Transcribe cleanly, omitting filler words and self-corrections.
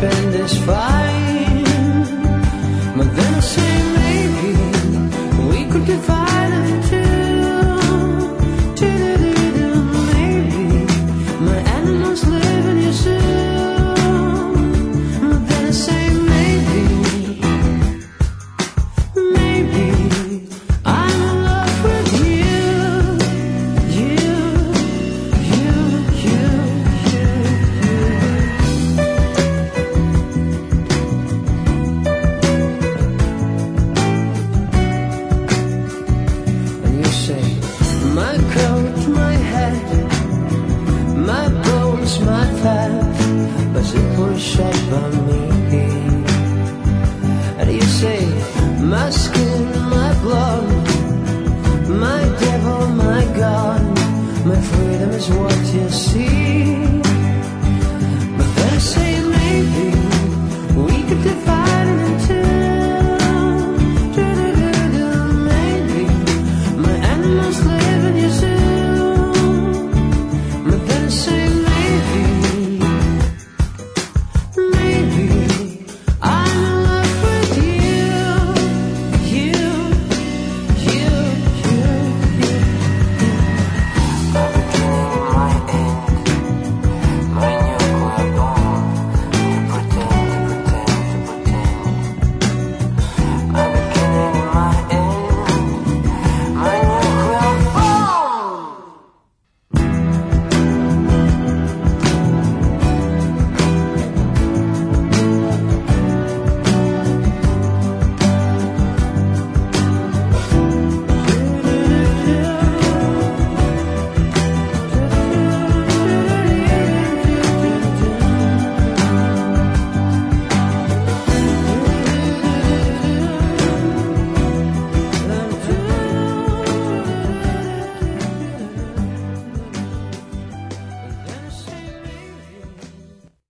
friend is fine. But then I say maybe we could divide in two. Maybe my animals live in your zoo. But then I say maybe I'm in love with you. And you say, my coat, my hat, my bones, my fat, was it pushed up by me? And you say, my skin, my blood, my devil, my God, my freedom is what you see.